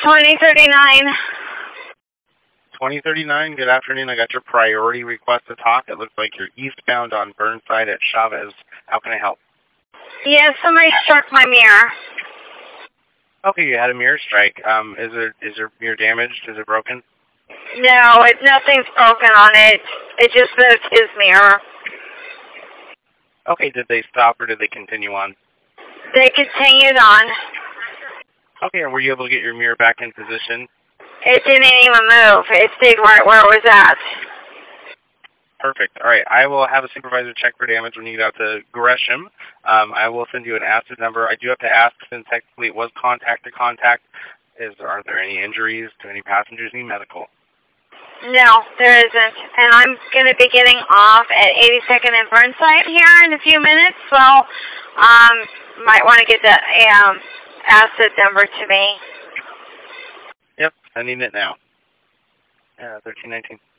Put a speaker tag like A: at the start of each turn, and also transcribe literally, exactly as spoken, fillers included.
A: twenty thirty-nine.
B: twenty thirty-nine, good afternoon. I got your priority request to talk. It looks like you're eastbound on Burnside at Chavez. How can I help?
A: Yes, somebody struck my mirror.
B: Okay, you had a mirror strike. Um, is it is your mirror damaged? Is it broken?
A: No, it, nothing's broken on it. It just moved his mirror.
B: Okay, did they stop or did they continue on?
A: They continued on.
B: Okay, and were you able to get your mirror back in position?
A: It didn't even move. It stayed right where it was at.
B: Perfect. All right, I will have a supervisor check for damage when you get out to Gresham. Um, I will send you an acid number. I do have to ask, since technically it was contact to contact, is are there any injuries to any passengers, any medical?
A: No, there isn't. And I'm going to be getting off at eighty-second and Burnside here in a few minutes, so um, might want to get the um, acid number to me.
B: Yep, sending it now. Uh, thirteen nineteen.